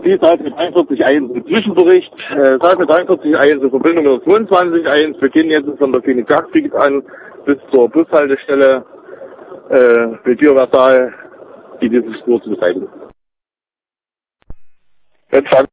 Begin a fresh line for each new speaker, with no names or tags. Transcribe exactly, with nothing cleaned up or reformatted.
Die Seite dreiundvierzig eins im Zwischenbericht. Äh, Seite dreiundvierzig eins in Verbindung mit der zweiundzwanzig eins. Wir gehen jetzt von der Klinik Jagdfried an bis zur Bushaltestelle äh, mit Türversal, die diese Spur zu beseitigen. Jetzt